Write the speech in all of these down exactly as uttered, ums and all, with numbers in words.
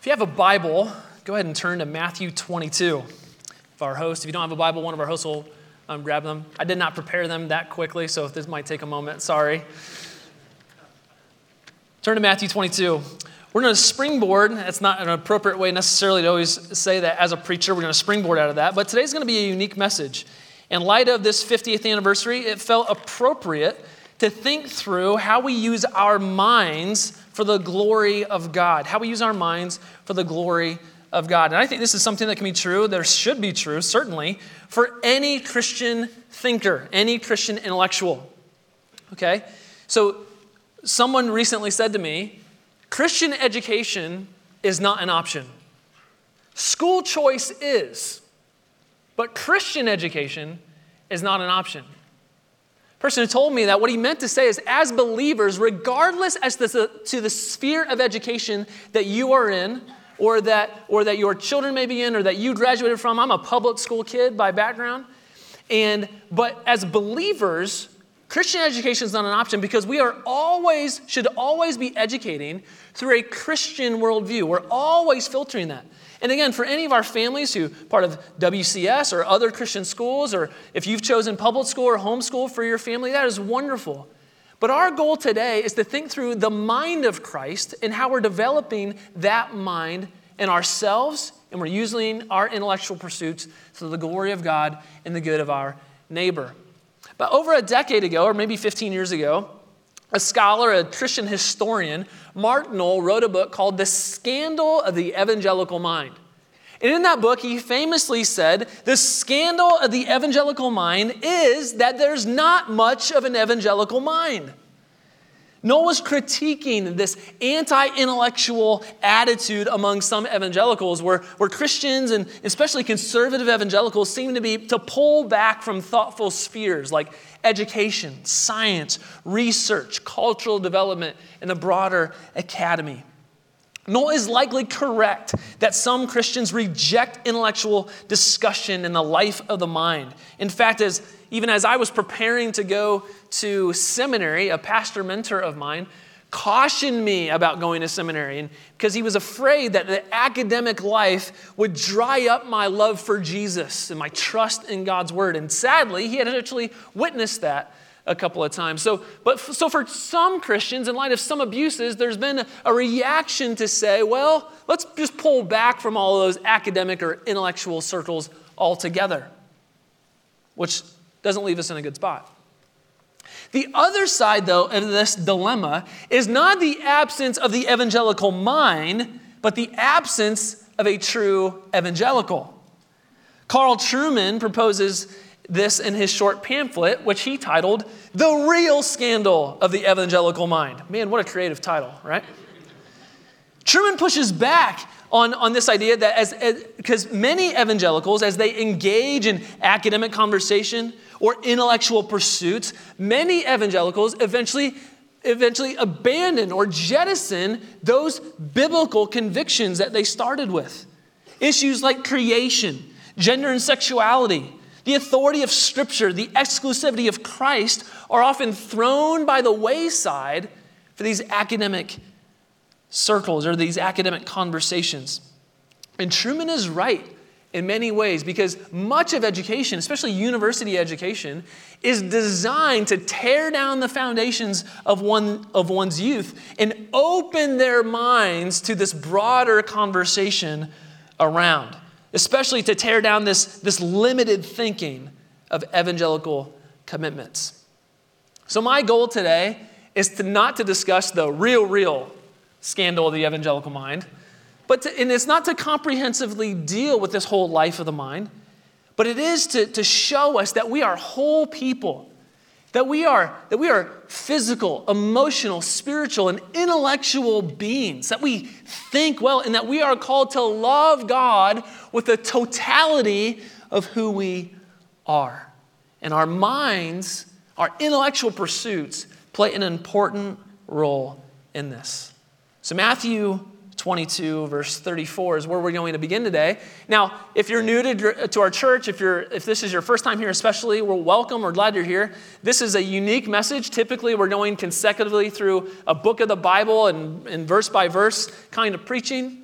If you have a Bible, go ahead and turn to Matthew twenty-two. If our host, if you don't have a Bible, one of our hosts will um, grab them. I did not prepare them that quickly, so this might take a moment. Sorry. Turn to Matthew twenty-two. We're going to springboard. It's not an appropriate way necessarily to always say that as a preacher. We're going to springboard out of that. But today's going to be a unique message. In light of this fiftieth anniversary, it felt appropriate to think through how we use our minds for the glory of God. How we use our minds for the glory of God. And I think this is something that can be true, there should be true, certainly, for any Christian thinker, any Christian intellectual. Okay? So someone recently said to me, Christian education is not an option. School choice is, but Christian education is not an option. Person who told me that, what he meant to say is, as believers, regardless as to the, to the sphere of education that you are in, or that, or that your children may be in, or that you graduated from, I'm a public school kid by background, and but as believers, Christian education is not an option because we are always, should always be educating through a Christian worldview. We're always filtering that. And again, for any of our families who part of W C S or other Christian schools, or if you've chosen public school or homeschool for your family, that is wonderful. But our goal today is to think through the mind of Christ and how we're developing that mind in ourselves, and we're using our intellectual pursuits for the glory of God and the good of our neighbor. But over a decade ago, or maybe fifteen years ago, a scholar, a Christian historian, Mark Noll, wrote a book called The Scandal of the Evangelical Mind. And in that book, he famously said, the scandal of the evangelical mind is that there's not much of an evangelical mind. Noll was critiquing this anti-intellectual attitude among some evangelicals where, where Christians and especially conservative evangelicals seem to be to pull back from thoughtful spheres like education, science, research, cultural development, and the broader academy. Noll is likely correct that some Christians reject intellectual discussion in the life of the mind. In fact, as even as I was preparing to go to seminary, a pastor mentor of mine cautioned me about going to seminary, and because he was afraid that the academic life would dry up my love for Jesus and my trust in God's word. And sadly, he had actually witnessed that a couple of times. So, but so for some Christians, in light of some abuses, there's been a reaction to say, well, let's just pull back from all of those academic or intellectual circles altogether, which doesn't leave us in a good spot. The other side, though, of this dilemma is not the absence of the evangelical mind, but the absence of a true evangelical. Carl Trueman proposes this in his short pamphlet, which he titled, The Real Scandal of the Evangelical Mind. Man, what a creative title, right? Trueman pushes back on, on this idea that as, as because many evangelicals, as they engage in academic conversation or intellectual pursuits, many evangelicals eventually, eventually abandon or jettison those biblical convictions that they started with. Issues like creation, gender and sexuality, the authority of Scripture, the exclusivity of Christ are often thrown by the wayside for these academic circles or these academic conversations. And Trueman is right in many ways because much of education, especially university education, is designed to tear down the foundations of one of one's youth and open their minds to this broader conversation around, especially to tear down this, this limited thinking of evangelical commitments. So my goal today is to not to discuss the real, real scandal of the evangelical mind, but to, and it's not to comprehensively deal with this whole life of the mind, but it is to, to show us that we are whole people, that we are, that we are physical, emotional, spiritual, and intellectual beings, that we think well, and that we are called to love God with the totality of who we are. And our minds, our intellectual pursuits, play an important role in this. So Matthew twenty-two, verse thirty-four is where we're going to begin today. Now, if you're new to, to our church, if you're if this is your first time here especially, we're welcome. We're glad you're here. This is a unique message. Typically, we're going consecutively through a book of the Bible and, and verse by verse kind of preaching.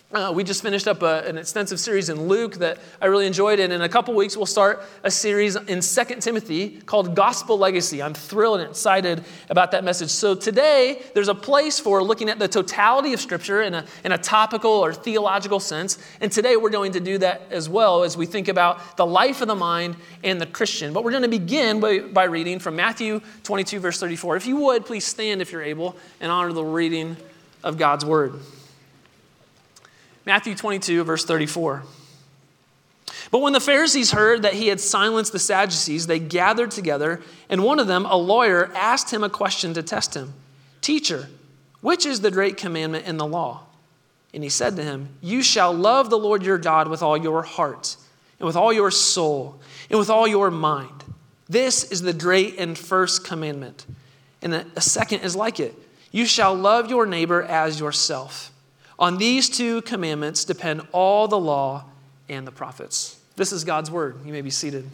Uh, we just finished up a, an extensive series in Luke that I really enjoyed. And in a couple weeks, we'll start a series in Second Timothy called Gospel Legacy. I'm thrilled and excited about that message. So today, there's a place for looking at the totality of Scripture in a, in a topical or theological sense. And today, we're going to do that as well as we think about the life of the mind and the Christian. But we're going to begin by, by reading from Matthew twenty-two, verse thirty-four. If you would, please stand if you're able and honor the reading of God's Word. Matthew twenty-two, verse thirty-four. But when the Pharisees heard that he had silenced the Sadducees, they gathered together, and one of them, a lawyer, asked him a question to test him. Teacher, which is the great commandment in the law? And he said to him, you shall love the Lord your God with all your heart, and with all your soul, and with all your mind. This is the great and first commandment. And a second is like it. You shall love your neighbor as yourself. On these two commandments depend all the law and the prophets. This is God's word. You may be seated.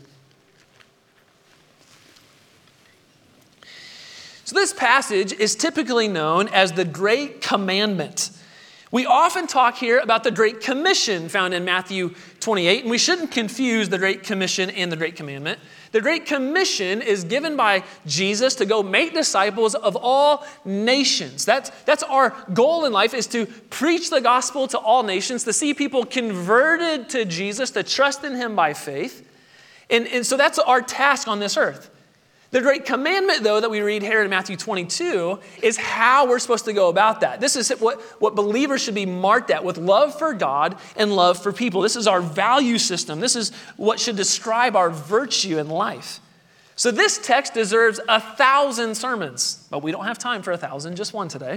So this passage is typically known as the Great Commandment. We often talk here about the Great Commission found in Matthew twenty-eight, and we shouldn't confuse the Great Commission and the Great Commandment. The Great Commission is given by Jesus to go make disciples of all nations. That's, that's our goal in life, is to preach the gospel to all nations, to see people converted to Jesus, to trust in him by faith. And, and so that's our task on this earth. The Great Commandment, though, that we read here in Matthew twenty-two is how we're supposed to go about that. This is what, what believers should be marked at, with love for God and love for people. This is our value system. This is what should describe our virtue in life. So this text deserves a thousand sermons, but we don't have time for a thousand, just one today.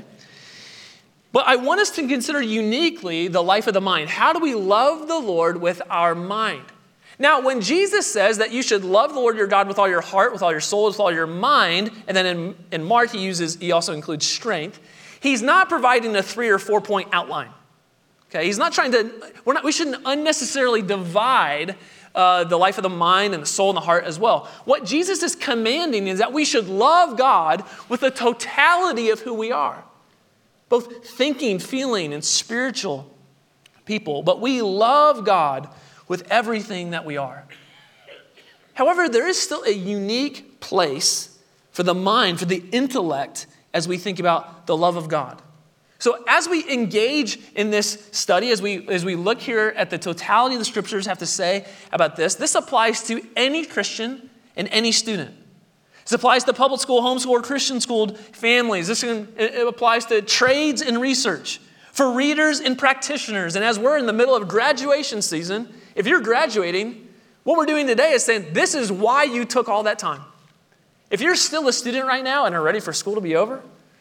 But I want us to consider uniquely the life of the mind. How do we love the Lord with our mind? Now, when Jesus says that you should love the Lord your God with all your heart, with all your soul, with all your mind, and then in, in Mark he uses, he also includes strength, he's not providing a three or four point outline. Okay, he's not trying to, we're not, we shouldn't unnecessarily divide uh, the life of the mind and the soul and the heart as well. What Jesus is commanding is that we should love God with the totality of who we are, both thinking, feeling, and spiritual people. But we love God with everything that we are. However, there is still a unique place for the mind, for the intellect, as we think about the love of God. So as we engage in this study, as we, as we look here at the totality of the scriptures have to say about this, this applies to any Christian and any student. This applies to public school, homeschool, or Christian schooled families. This can, it applies to trades and research, for readers and practitioners. And as we're in the middle of graduation season, if you're graduating, what we're doing today is saying, this is why you took all that time. If you're still a student right now and are ready for school to be over,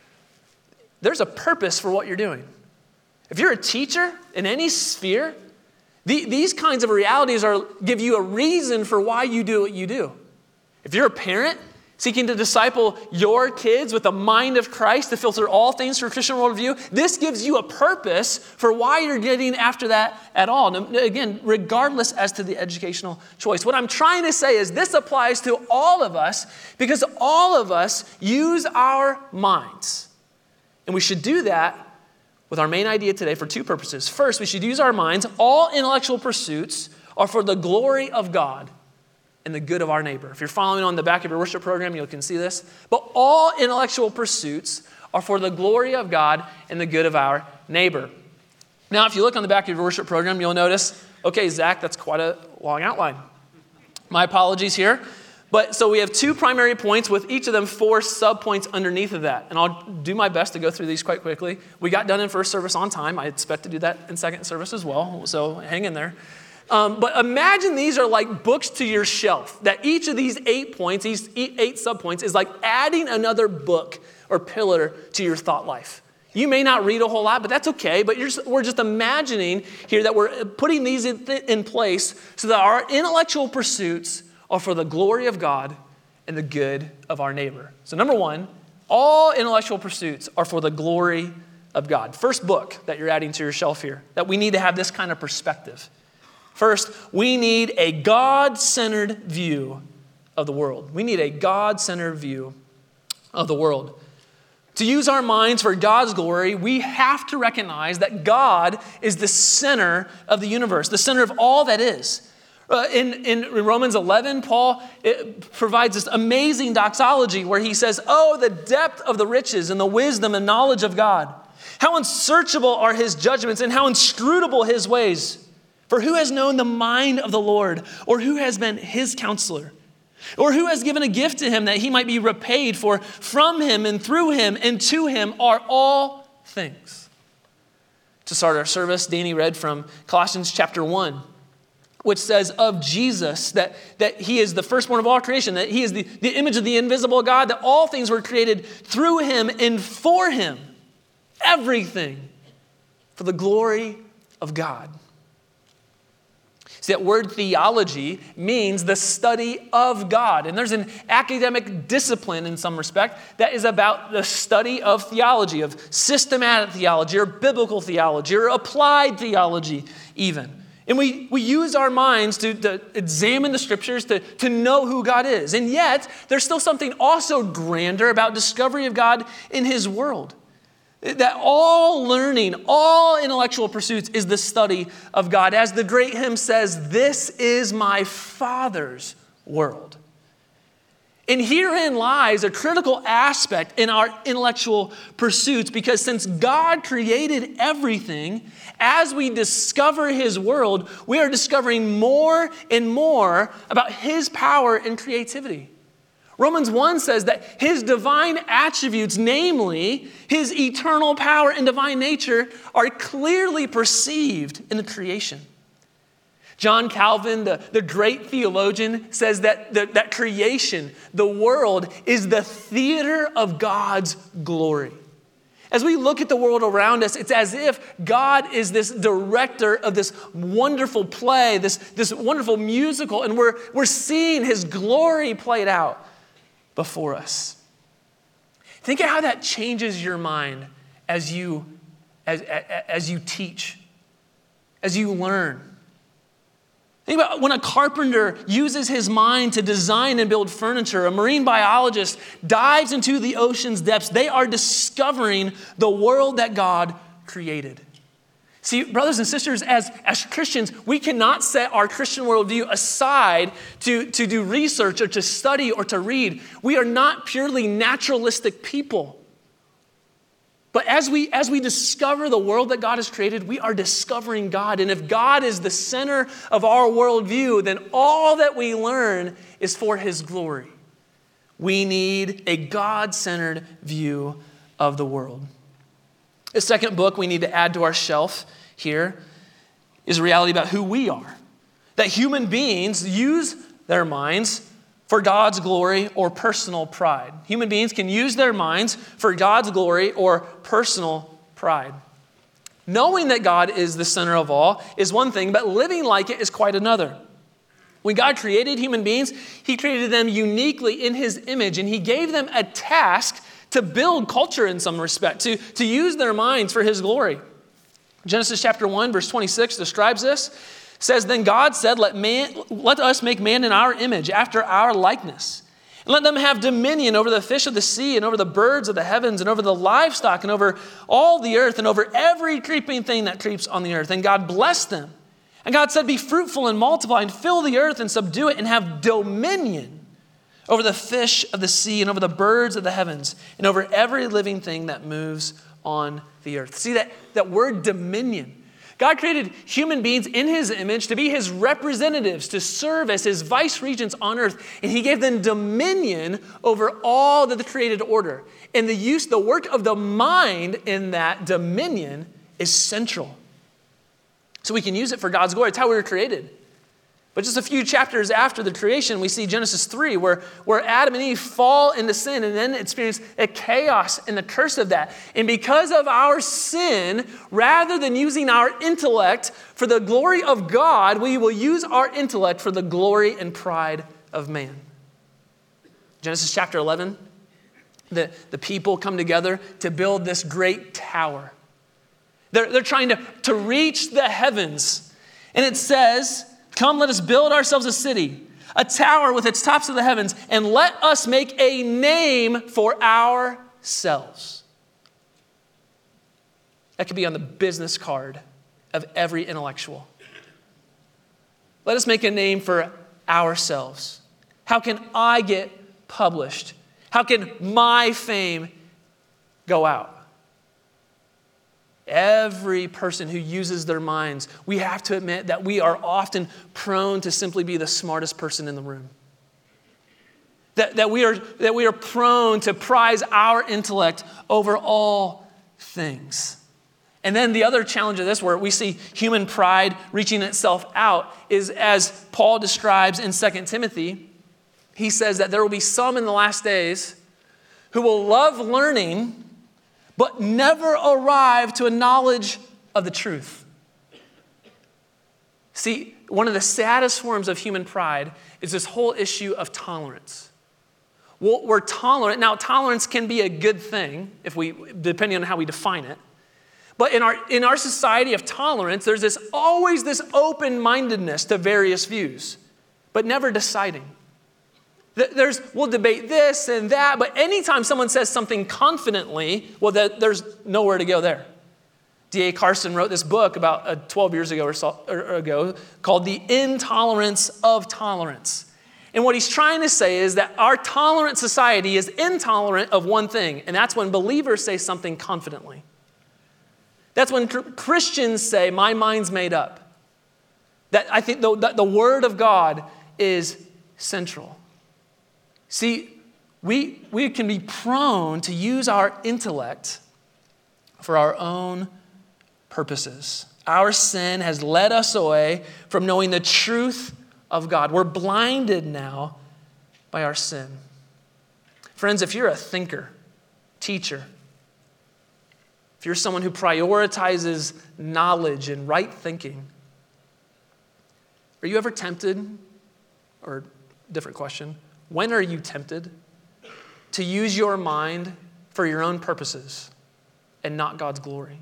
there's a purpose for what you're doing. If you're a teacher in any sphere, the, these kinds of realities are give you a reason for why you do what you do. If you're a parent seeking to disciple your kids with the mind of Christ to filter all things through a Christian worldview, this gives you a purpose for why you're getting after that at all. Now, again, regardless as to the educational choice. What I'm trying to say is this applies to all of us because all of us use our minds. And we should do that with our main idea today for two purposes. First, we should use our minds. All intellectual pursuits are for the glory of God and the good of our neighbor. If you're following on the back of your worship program, you can see this. But all intellectual pursuits are for the glory of God and the good of our neighbor. Now, if you look on the back of your worship program, you'll notice, okay, Zach, that's quite a long outline. My apologies here. But so we have two primary points with each of them four sub-points underneath of that. And I'll do my best to go through these quite quickly. We got done in first service on time. I expect to do that in second service as well. So hang in there. Um, but imagine these are like books to your shelf, that each of these eight points, these eight subpoints, is like adding another book or pillar to your thought life. You may not read a whole lot, but that's okay. But you're just, we're just imagining here that we're putting these in, in place so that our intellectual pursuits are for the glory of God and the good of our neighbor. So number one, all intellectual pursuits are for the glory of God. First book that you're adding to your shelf here, that we need to have this kind of perspective. First, we need a God-centered view of the world. We need a God-centered view of the world. To use our minds for God's glory, we have to recognize that God is the center of the universe, the center of all that is. Uh, in, in Romans eleven, Paul provides this amazing doxology where he says, "Oh, the depth of the riches and the wisdom and knowledge of God. How unsearchable are his judgments and how inscrutable his ways. For who has known the mind of the Lord, or who has been his counselor? Or who has given a gift to him that he might be repaid? For from him and through him and to him are all things." To start our service, Danny read from Colossians chapter one, which says of Jesus that, that he is the firstborn of all creation, that he is the, the image of the invisible God, that all things were created through him and for him. Everything for the glory of God. See, that word theology means the study of God. And there's an academic discipline in some respect that is about the study of theology, of systematic theology or biblical theology or applied theology even. And we, we use our minds to, to examine the scriptures to, to know who God is. And yet, there's still something also grander about discovery of God in his world. That all learning, all intellectual pursuits is the study of God. As the great hymn says, "This is my Father's world." And herein lies a critical aspect in our intellectual pursuits, because since God created everything, as we discover his world, we are discovering more and more about his power and creativity. Romans one says that his divine attributes, namely his eternal power and divine nature, are clearly perceived in the creation. John Calvin, the, the great theologian, says that, that that creation, the world, is the theater of God's glory. As we look at the world around us, it's as if God is this director of this wonderful play, this, this wonderful musical, and we're, we're seeing his glory played out before us. Think of how that changes your mind as you, as, as you teach, as you learn. Think about when a carpenter uses his mind to design and build furniture. A marine biologist dives into the ocean's depths. They are discovering the world that God created. See, brothers and sisters, as, as Christians, we cannot set our Christian worldview aside to, to do research or to study or to read. We are not purely naturalistic people. But as we, as we discover the world that God has created, we are discovering God. And if God is the center of our worldview, then all that we learn is for his glory. We need a God-centered view of the world. The second book we need to add to our shelf here is a reality about who we are. That human beings use their minds for God's glory or personal pride. Human beings can use their minds for God's glory or personal pride. Knowing that God is the center of all is one thing, but living like it is quite another. When God created human beings, he created them uniquely in his image, and he gave them a task to build culture in some respect, to, to use their minds for his glory. Genesis chapter one, verse twenty-six describes this. It says, "Then God said, let, man, let us make man in our image, after our likeness. And let them have dominion over the fish of the sea and over the birds of the heavens and over the livestock and over all the earth and over every creeping thing that creeps on the earth." And God blessed them. And God said, "Be fruitful and multiply and fill the earth and subdue it and have dominion over the fish of the sea and over the birds of the heavens and over every living thing that moves on the earth." See that, that word dominion. God created human beings in his image to be his representatives, to serve as his vice regents on earth. And he gave them dominion over all of the created order. And the use, the work of the mind in that dominion is central. So we can use it for God's glory. It's how we were created. But just a few chapters after the creation, we see Genesis three, where, where Adam and Eve fall into sin and then experience a chaos and the curse of that. And because of our sin, rather than using our intellect for the glory of God, we will use our intellect for the glory and pride of man. Genesis chapter eleven, the, the people come together to build this great tower. They're, they're trying to, to reach the heavens. And it says, "Come, let us build ourselves a city, a tower with its tops of the heavens, and let us make a name for ourselves." That could be on the business card of every intellectual. Let us make a name for ourselves. How can I get published? How can my fame go out? Every person who uses their minds, we have to admit that we are often prone to simply be the smartest person in the room. That, that, we are, that we are prone to prize our intellect over all things. And then the other challenge of this, where we see human pride reaching itself out, is as Paul describes in Second Timothy, he says that there will be some in the last days who will love learning, but never arrive to a knowledge of the truth. See, one of the saddest forms of human pride is this whole issue of tolerance. We're tolerant. Now, tolerance can be a good thing, if we, depending on how we define it. But in our, in our society of tolerance, there's this always this open-mindedness to various views, but never deciding. There's, we'll debate this and that, but anytime someone says something confidently, well, that, there's nowhere to go there. D A Carson wrote this book about uh, twelve years ago or so or ago called The Intolerance of Tolerance. And what he's trying to say is that our tolerant society is intolerant of one thing, and that's when believers say something confidently. That's when cr- Christians say, my mind's made up. That I think the, that the Word of God is central. See, we, we can be prone to use our intellect for our own purposes. Our sin has led us away from knowing the truth of God. We're blinded now by our sin. Friends, if you're a thinker, teacher, if you're someone who prioritizes knowledge and right thinking, are you ever tempted, or different question, when are you tempted to use your mind for your own purposes and not God's glory?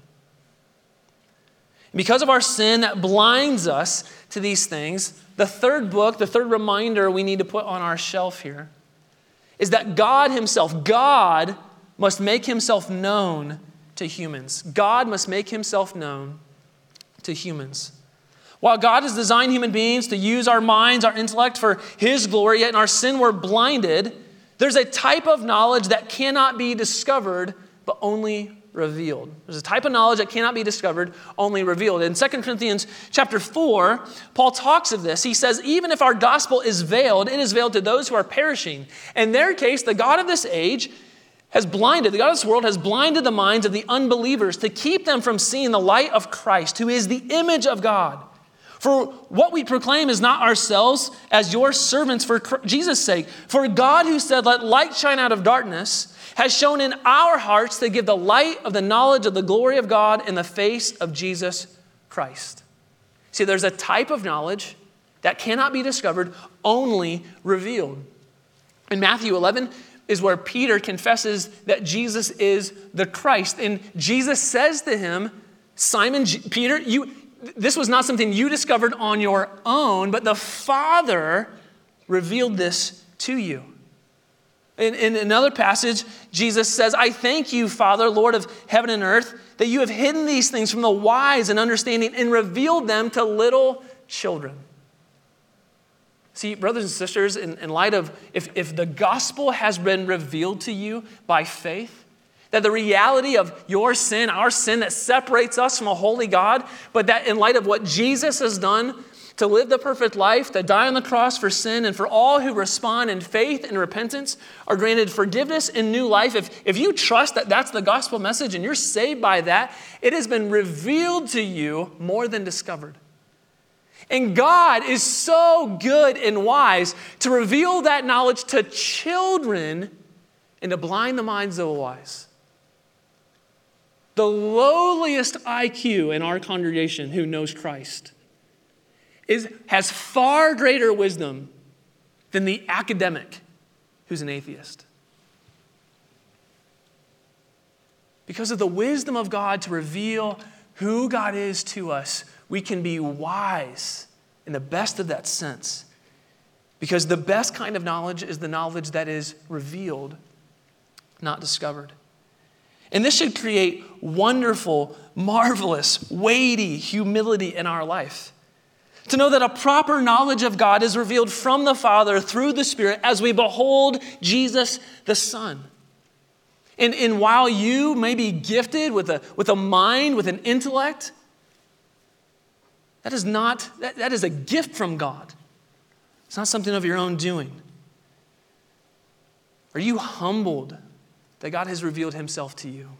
Because of our sin that blinds us to these things, the third book, the third reminder we need to put on our shelf here is that God himself, God must make himself known to humans. God must make himself known to humans. While God has designed human beings to use our minds, our intellect for his glory, yet in our sin we're blinded, there's a type of knowledge that cannot be discovered, but only revealed. There's a type of knowledge that cannot be discovered, only revealed. In Second Corinthians chapter four, Paul talks of this. He says, even if our gospel is veiled, it is veiled to those who are perishing. In their case, the God of this age has blinded, the God of this world has blinded the minds of the unbelievers to keep them from seeing the light of Christ, who is the image of God. For what we proclaim is not ourselves as your servants for Jesus' sake. For God, who said, let light shine out of darkness, has shown in our hearts to give the light of the knowledge of the glory of God in the face of Jesus Christ. See, there's a type of knowledge that cannot be discovered, only revealed. In Matthew eleven is where Peter confesses that Jesus is the Christ. And Jesus says to him, Simon, G- Peter, you... this was not something you discovered on your own, but the Father revealed this to you. In, in another passage, Jesus says, I thank you, Father, Lord of heaven and earth, that you have hidden these things from the wise and understanding and revealed them to little children. See, brothers and sisters, in, in light of, if, if the gospel has been revealed to you by faith, that the reality of your sin, our sin that separates us from a holy God, but that in light of what Jesus has done to live the perfect life, to die on the cross for sin, and for all who respond in faith and repentance are granted forgiveness and new life. If, if you trust that that's the gospel message and you're saved by that, it has been revealed to you more than discovered. And God is so good and wise to reveal that knowledge to children and to blind the minds of the wise. The lowliest I Q in our congregation who knows Christ is, has far greater wisdom than the academic who's an atheist. Because of the wisdom of God to reveal who God is to us, we can be wise in the best of that sense. Because the best kind of knowledge is the knowledge that is revealed, not discovered. And this should create wonderful, marvelous, weighty humility in our life. To know that a proper knowledge of God is revealed from the Father through the Spirit as we behold Jesus the Son. And, and while you may be gifted with a, with a mind, with an intellect, that is not, that, that is a gift from God. It's not something of your own doing. Are you humbled that God has revealed himself to you?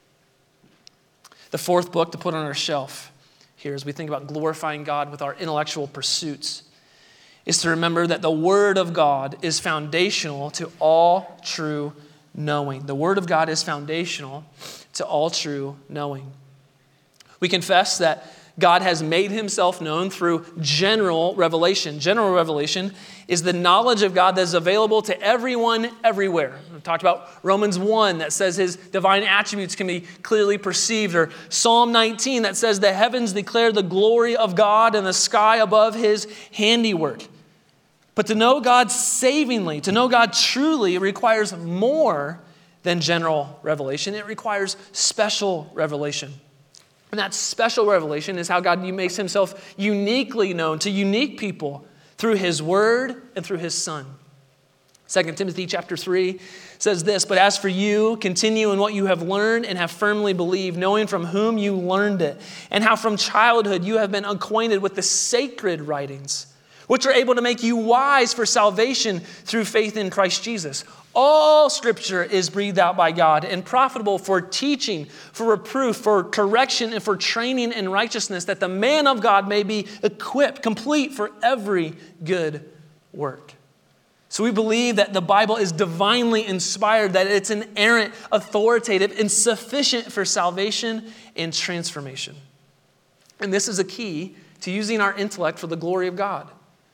The fourth book to put on our shelf here as we think about glorifying God with our intellectual pursuits is to remember that the Word of God is foundational to all true knowing. The Word of God is foundational to all true knowing. We confess that God has made himself known through general revelation. General revelation is the knowledge of God that is available to everyone, everywhere. We've talked about Romans one that says his divine attributes can be clearly perceived, or Psalm nineteen that says the heavens declare the glory of God and the sky above his handiwork. But to know God savingly, to know God truly, requires more than general revelation. It requires special revelation. And that special revelation is how God makes himself uniquely known to unique people through his word and through his Son. Second Timothy chapter three says this, "But as for you, continue in what you have learned and have firmly believed, knowing from whom you learned it, and how from childhood you have been acquainted with the sacred writings, which are able to make you wise for salvation through faith in Christ Jesus. All Scripture is breathed out by God and profitable for teaching, for reproof, for correction, and for training in righteousness, that the man of God may be equipped, complete for every good work." So we believe that the Bible is divinely inspired, that it's inerrant, authoritative, and sufficient for salvation and transformation. And this is a key to using our intellect for the glory of God.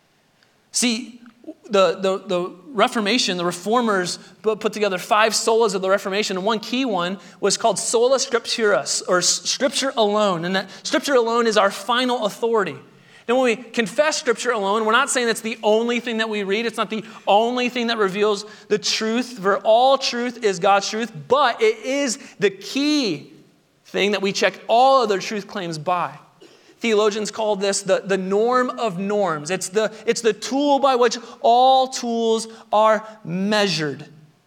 See, the, the, the Reformation, the Reformers put together five solas of the Reformation, and one key one was called sola scriptura, or Scripture alone. And that Scripture alone is our final authority. And when we confess Scripture alone, we're not saying it's the only thing that we read. It's not the only thing that reveals the truth, for all truth is God's truth, but it is the key thing that we check all other truth claims by. Theologians call this the, the norm of norms. It's the, it's the tool by which all tools are measured.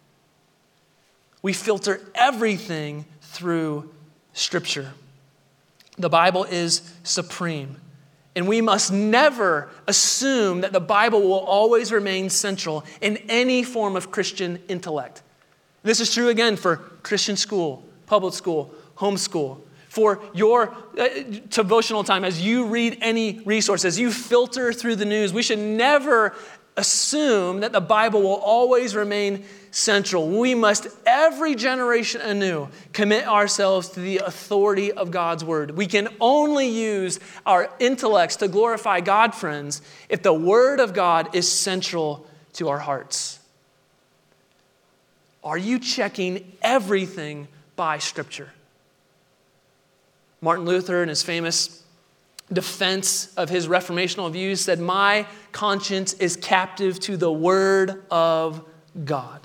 We filter everything through Scripture. The Bible is supreme. And we must never assume that the Bible will always remain central in any form of Christian intellect. This is true again for Christian school, public school, homeschool. For your uh, devotional time, as you read any resource, as you filter through the news, we should never assume that the Bible will always remain central. We must, every generation anew, commit ourselves to the authority of God's word. We can only use our intellects to glorify God, friends, if the word of God is central to our hearts. Are you checking everything by Scripture? Martin Luther, in his famous defense of his reformational views, said, "My conscience is captive to the word of God."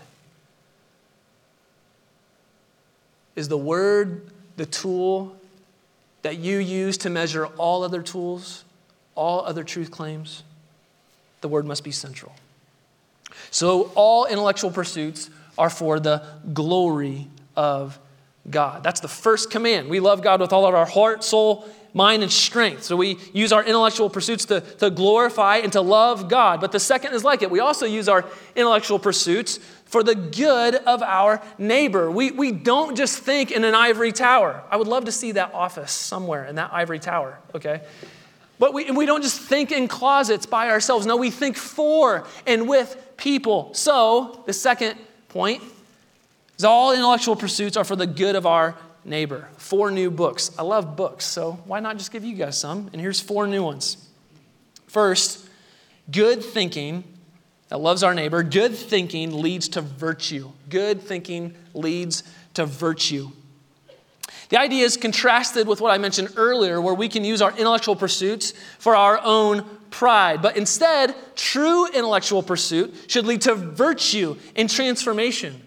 Is the word the tool that you use to measure all other tools, all other truth claims? The word must be central. So all intellectual pursuits are for the glory of God. That's the first command. We love God with all of our heart, soul, mind, and strength. So we use our intellectual pursuits to, to glorify and to love God. But the second is like it. We also use our intellectual pursuits for the good of our neighbor. We, we don't just think in an ivory tower. I would love to see that office somewhere in that ivory tower, okay? But we, we don't just think in closets by ourselves. No, we think for and with people. So the second point is all intellectual pursuits are for the good of our neighbor. Four new books. I love books, so why not just give you guys some? And here's four new ones. First, good thinking that loves our neighbor. Good thinking leads to virtue. Good thinking leads to virtue. The idea is contrasted with what I mentioned earlier, where we can use our intellectual pursuits for our own pride. But instead, true intellectual pursuit should lead to virtue and transformation.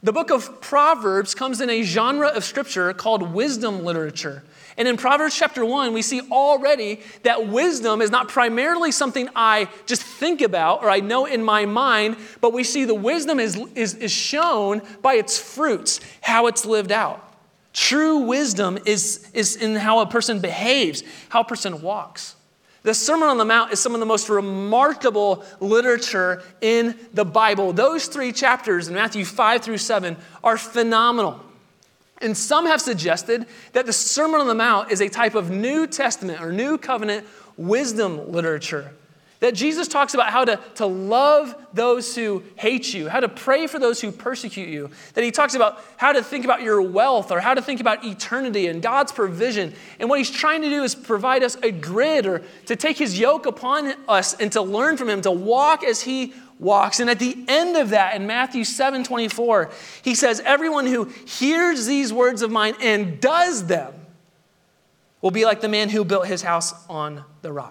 The book of Proverbs comes in a genre of scripture called wisdom literature. And in Proverbs chapter one, we see already that wisdom is not primarily something I just think about or I know in my mind, but we see the wisdom is, is, is shown by its fruits, how it's lived out. True wisdom is, is in how a person behaves, how a person walks. The Sermon on the Mount is some of the most remarkable literature in the Bible. Those three chapters in Matthew five through seven are phenomenal. And some have suggested that the Sermon on the Mount is a type of New Testament or New Covenant wisdom literature. That Jesus talks about how to, to love those who hate you, how to pray for those who persecute you. That he talks about how to think about your wealth or how to think about eternity and God's provision. And what he's trying to do is provide us a grid or to take his yoke upon us and to learn from him, to walk as he walks. And at the end of that, in Matthew seven twenty-four, he says, everyone who hears these words of mine and does them will be like the man who built his house on the rock.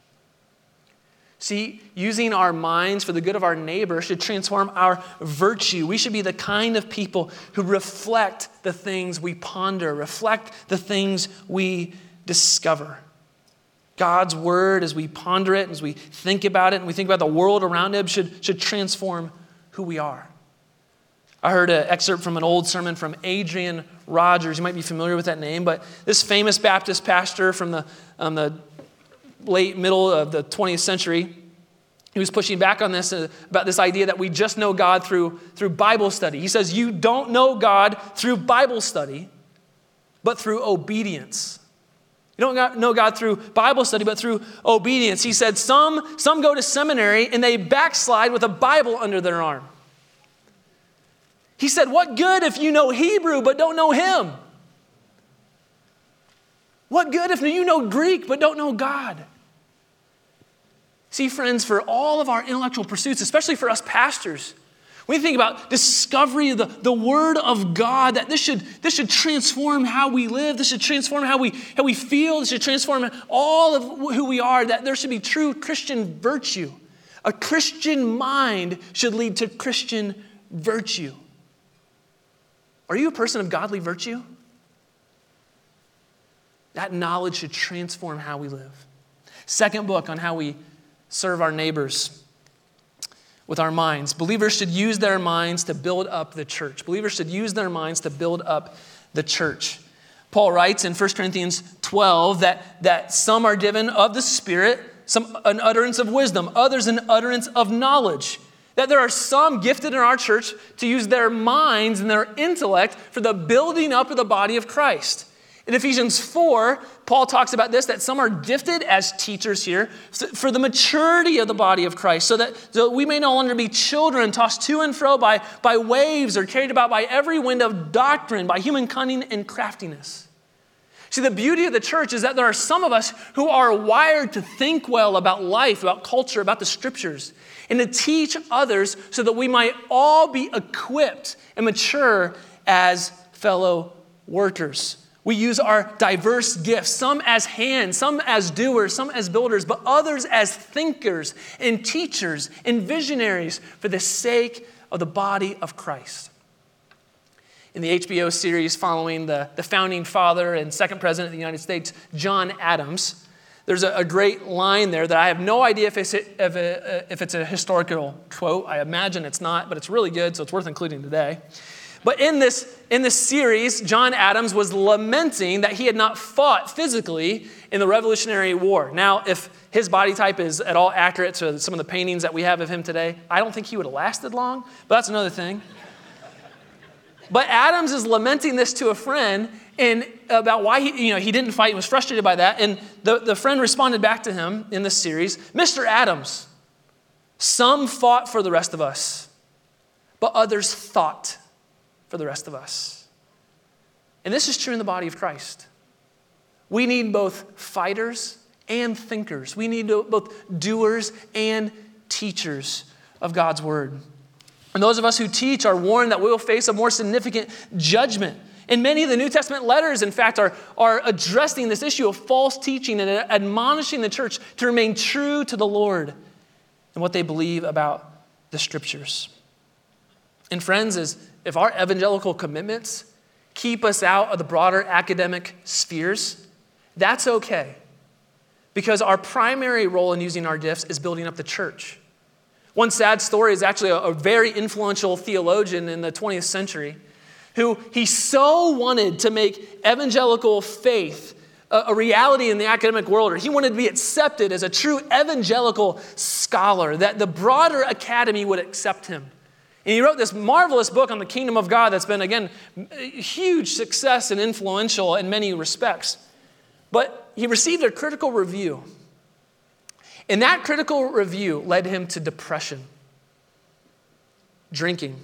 See, using our minds for the good of our neighbor should transform our virtue. We should be the kind of people who reflect the things we ponder, reflect the things we discover. God's word, as we ponder it, as we think about it, and we think about the world around it, should, should transform who we are. I heard an excerpt from an old sermon from Adrian Rogers. You might be familiar with that name, but this famous Baptist pastor from the, um, the late middle of the twentieth century, he was pushing back on this, uh, about this idea that we just know God through, through Bible study. He says, you don't know God through Bible study, but through obedience. You don't know God through Bible study, but through obedience. He said, some, some go to seminary and they backslide with a Bible under their arm. He said, what good if you know Hebrew but don't know him? What good if you know Greek but don't know God? See, friends, for all of our intellectual pursuits, especially for us pastors, when we think about discovery of the, the Word of God, that this should, this should transform how we live, this should transform how we, how we feel, this should transform all of who we are, that there should be true Christian virtue. A Christian mind should lead to Christian virtue. Are you a person of godly virtue? That knowledge should transform how we live. Second book on how we serve our neighbors with our minds. Believers should use their minds to build up the church. Believers should use their minds to build up the church. Paul writes in First Corinthians twelve that, that some are given of the Spirit, some an utterance of wisdom, others an utterance of knowledge. That there are some gifted in our church to use their minds and their intellect for the building up of the body of Christ. In Ephesians four, Paul talks about this, that some are gifted as teachers here for the maturity of the body of Christ, so that, so that we may no longer be children tossed to and fro by, by waves or carried about by every wind of doctrine, by human cunning and craftiness. See, the beauty of the church is that there are some of us who are wired to think well about life, about culture, about the scriptures, and to teach others so that we might all be equipped and mature as fellow workers. We use our diverse gifts, some as hands, some as doers, some as builders, but others as thinkers and teachers and visionaries for the sake of the body of Christ. In the H B O series following the, the founding father and second president of the United States, John Adams, there's a, a great line there that I have no idea if it's, if, it, if it's a historical quote. I imagine it's not, but it's really good, so it's worth including today. But in this, in this series, John Adams was lamenting that he had not fought physically in the Revolutionary War. Now, if his body type is at all accurate to some of the paintings that we have of him today, I don't think he would have lasted long, but that's another thing. But Adams is lamenting this to a friend and about why he, you know, he didn't fight and was frustrated by that. And the, the friend responded back to him in this series, Mister Adams, some fought for the rest of us, but others thought for the rest of us. And this is true in the body of Christ. We need both fighters and thinkers. We need both doers and teachers of God's word. And those of us who teach are warned that we will face a more significant judgment. And many of the New Testament letters, in fact, are, are addressing this issue of false teaching and admonishing the church to remain true to the Lord and what they believe about the scriptures. And friends, as if our evangelical commitments keep us out of the broader academic spheres, that's okay. Because our primary role in using our gifts is building up the church. One sad story is actually a, a very influential theologian in the twentieth century who he so wanted to make evangelical faith a, a reality in the academic world, or he wanted to be accepted as a true evangelical scholar, that the broader academy would accept him. And he wrote this marvelous book on the kingdom of God that's been, again, a huge success and influential in many respects. But he received a critical review. And that critical review led him to depression, drinking,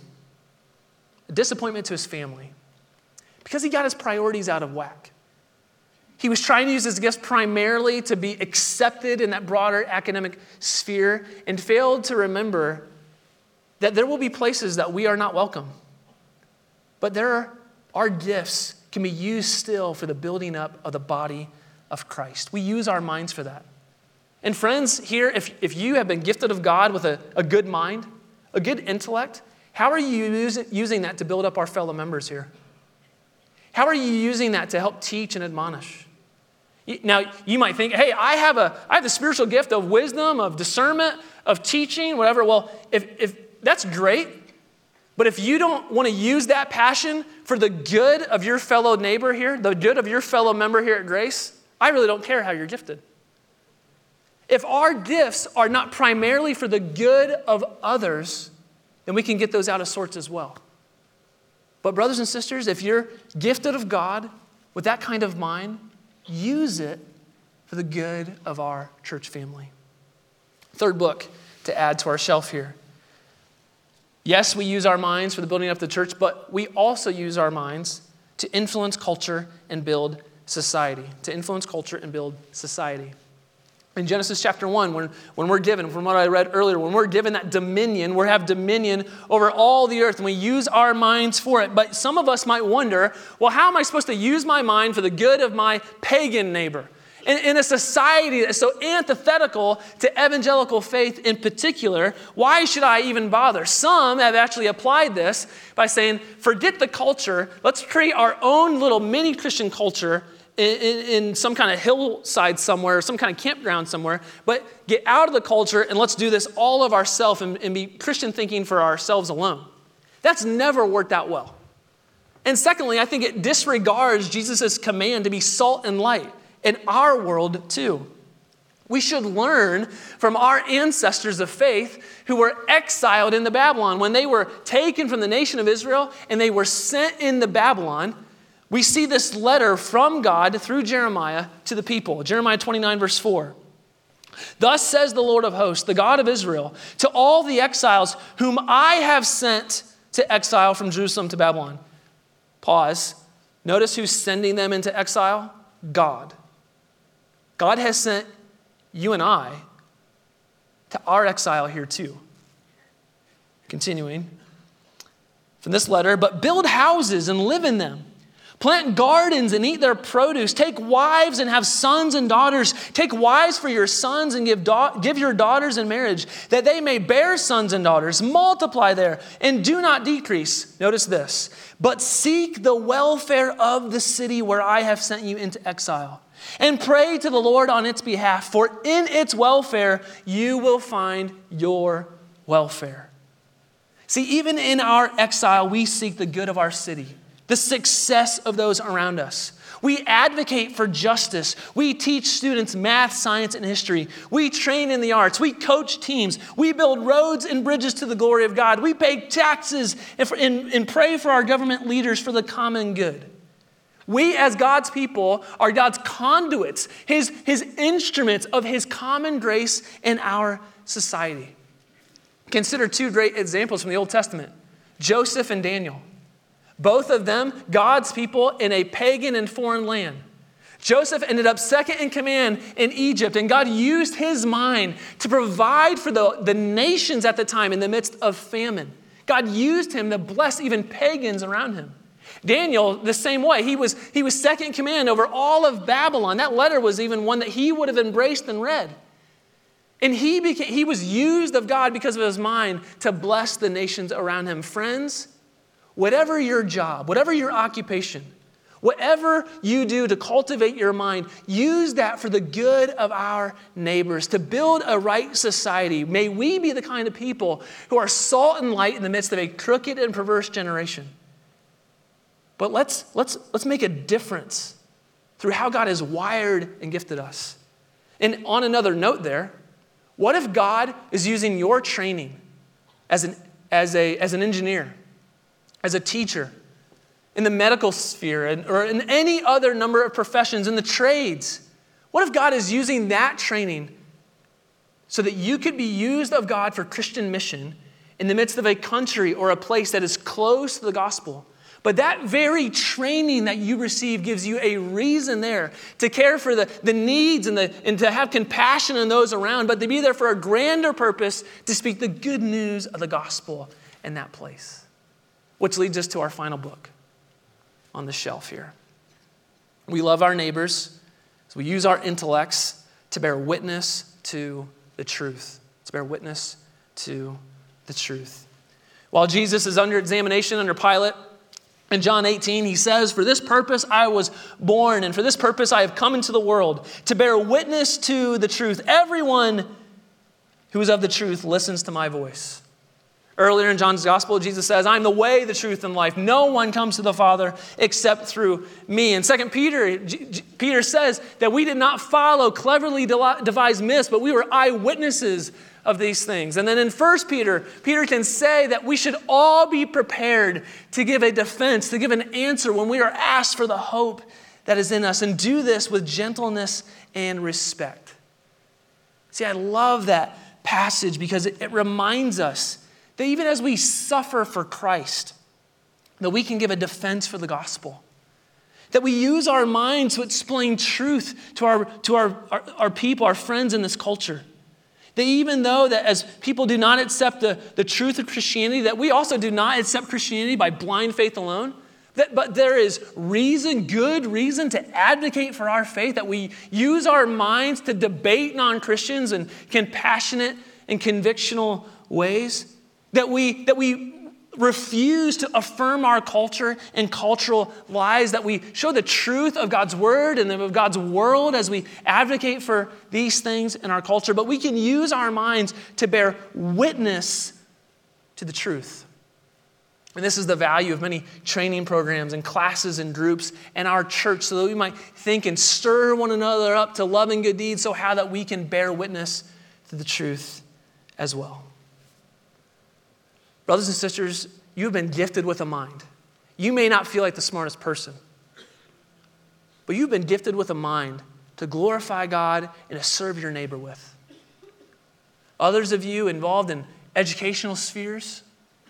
a disappointment to his family, because he got his priorities out of whack. He was trying to use his gifts primarily to be accepted in that broader academic sphere and failed to remember that there will be places that we are not welcome. But there are, our gifts can be used still for the building up of the body of Christ. We use our minds for that. And friends, here, if, if you have been gifted of God with a, a good mind, a good intellect, how are you using, using that to build up our fellow members here? How are you using that to help teach and admonish? Now, you might think, hey, I have a I have the spiritual gift of wisdom, of discernment, of teaching, whatever. Well, if if that's great, but if you don't want to use that passion for the good of your fellow neighbor here, the good of your fellow member here at Grace, I really don't care how you're gifted. If our gifts are not primarily for the good of others, then we can get those out of sorts as well. But brothers and sisters, if you're gifted of God with that kind of mind, use it for the good of our church family. Third book to add to our shelf here. Yes, we use our minds for the building up of the church, but we also use our minds to influence culture and build society. To influence culture and build society. In Genesis chapter one, when, when we're given, from what I read earlier, when we're given that dominion, we have dominion over all the earth, and we use our minds for it. But some of us might wonder, well, how am I supposed to use my mind for the good of my pagan neighbor? In, in a society that's so antithetical to evangelical faith in particular, why should I even bother? Some have actually applied this by saying, forget the culture, let's create our own little mini Christian culture In, in, in some kind of hillside somewhere, some kind of campground somewhere, but get out of the culture and let's do this all of ourselves and, and be Christian thinking for ourselves alone. That's never worked out well. And secondly, I think it disregards Jesus' command to be salt and light in our world too. We should learn from our ancestors of faith who were exiled into Babylon. When they were taken from the nation of Israel and they were sent into Babylon, we see this letter from God through Jeremiah to the people. Jeremiah twenty-nine, verse four. Thus says the Lord of hosts, the God of Israel, to all the exiles whom I have sent to exile from Jerusalem to Babylon. Pause. Notice who's sending them into exile? God. God has sent you and I to our exile here too. Continuing from this letter, but build houses and live in them. Plant gardens and eat their produce. Take wives and have sons and daughters. Take wives for your sons and give, da- give your daughters in marriage, that they may bear sons and daughters. Multiply there and do not decrease. Notice this. But seek the welfare of the city where I have sent you into exile. And pray to the Lord on its behalf, for in its welfare you will find your welfare. See, even in our exile, we seek the good of our city, the success of those around us. We advocate for justice. We teach students math, science, and history. We train in the arts. We coach teams. We build roads and bridges to the glory of God. We pay taxes and, and, and pray for our government leaders for the common good. We as God's people are God's conduits, his, his instruments of his common grace in our society. Consider two great examples from the Old Testament, Joseph and Daniel. Both of them, God's people in a pagan and foreign land. Joseph ended up second in command in Egypt, and God used his mind to provide for the, the nations at the time in the midst of famine. God used him to bless even pagans around him. Daniel, the same way. He was, he was second in command over all of Babylon. That letter was even one that he would have embraced and read. And he became, he was used of God because of his mind to bless the nations around him. Friends, whatever your job, whatever your occupation, whatever you do to cultivate your mind, use that for the good of our neighbors, to build a right society. May we be the kind of people who are salt and light in the midst of a crooked and perverse generation. But let's, let's, let's make a difference through how God has wired and gifted us. And on another note there, what if God is using your training as an, as a, as an engineer, as a teacher, in the medical sphere, and, or in any other number of professions, in the trades? What if God is using that training so that you could be used of God for Christian mission in the midst of a country or a place that is close to the gospel? But that very training that you receive gives you a reason there to care for the, the needs and, the, and to have compassion on those around, but to be there for a grander purpose, to speak the good news of the gospel in that place. Which leads us to our final book on the shelf here. We love our neighbors, so we use our intellects to bear witness to the truth, to bear witness to the truth. While Jesus is under examination under Pilate, in John eighteen, he says, "For this purpose I was born, and for this purpose I have come into the world, to bear witness to the truth. Everyone who is of the truth listens to my voice." Earlier in John's gospel, Jesus says, "I'm the way, the truth, and life. No one comes to the Father except through me." In Second Peter, Peter says that we did not follow cleverly devised myths, but we were eyewitnesses of these things. And then in First Peter, Peter can say that we should all be prepared to give a defense, to give an answer when we are asked for the hope that is in us, and do this with gentleness and respect. See, I love that passage because it, it reminds us that even as we suffer for Christ, that we can give a defense for the gospel. That we use our minds to explain truth to our, to our, our, our people, our friends in this culture. That even though that as people do not accept the, the truth of Christianity, that we also do not accept Christianity by blind faith alone. That, but there is reason, good reason to advocate for our faith, that we use our minds to debate non-Christians in compassionate and convictional ways. That we, that we refuse to affirm our culture and cultural lies, that we show the truth of God's word and of God's world as we advocate for these things in our culture. But we can use our minds to bear witness to the truth. And this is the value of many training programs and classes and groups in our church, so that we might think and stir one another up to love and good deeds, so how that we can bear witness to the truth as well. Brothers and sisters, you have been gifted with a mind. You may not feel like the smartest person, but you've been gifted with a mind to glorify God and to serve your neighbor with. Others of you involved in educational spheres,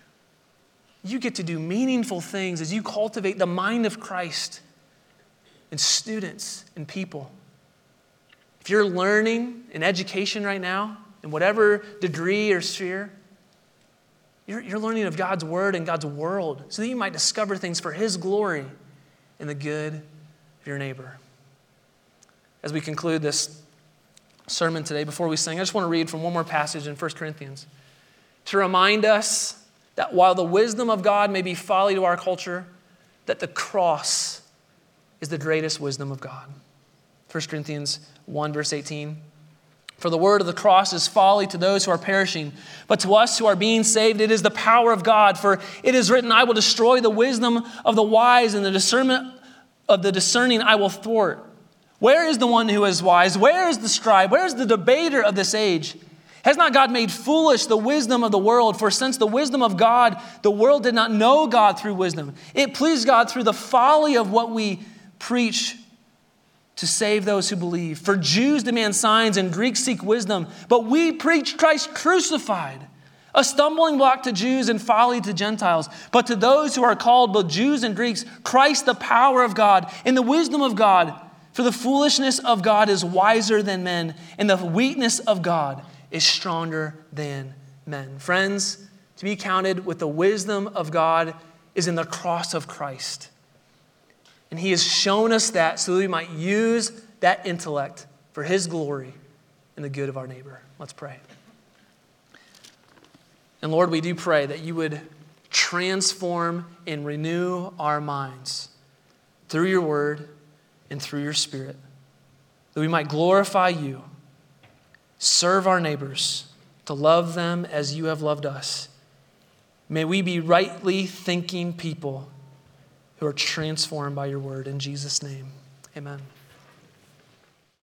you get to do meaningful things as you cultivate the mind of Christ in students and people. If you're learning in education right now, in whatever degree or sphere, You're, you're learning of God's word and God's world so that you might discover things for his glory and the good of your neighbor. As we conclude this sermon today, before we sing, I just want to read from one more passage in First Corinthians to remind us that while the wisdom of God may be folly to our culture, that the cross is the greatest wisdom of God. First Corinthians one, verse eighteen. "For the word of the cross is folly to those who are perishing, but to us who are being saved, it is the power of God. For it is written, I will destroy the wisdom of the wise, and the discernment of the discerning I will thwart. Where is the one who is wise? Where is the scribe? Where is the debater of this age? Has not God made foolish the wisdom of the world? For since the wisdom of God, the world did not know God through wisdom. It pleased God through the folly of what we preach to save those who believe. For Jews demand signs and Greeks seek wisdom, but we preach Christ crucified, a stumbling block to Jews and folly to Gentiles. But to those who are called, both Jews and Greeks, Christ the power of God and the wisdom of God. For the foolishness of God is wiser than men, and the weakness of God is stronger than men." Friends, to be counted with the wisdom of God is in the cross of Christ. And he has shown us that so that we might use that intellect for his glory and the good of our neighbor. Let's pray. And Lord, we do pray that you would transform and renew our minds through your word and through your Spirit, that we might glorify you, serve our neighbors, to love them as you have loved us. May we be rightly thinking people who are transformed by your word. In Jesus' name, amen.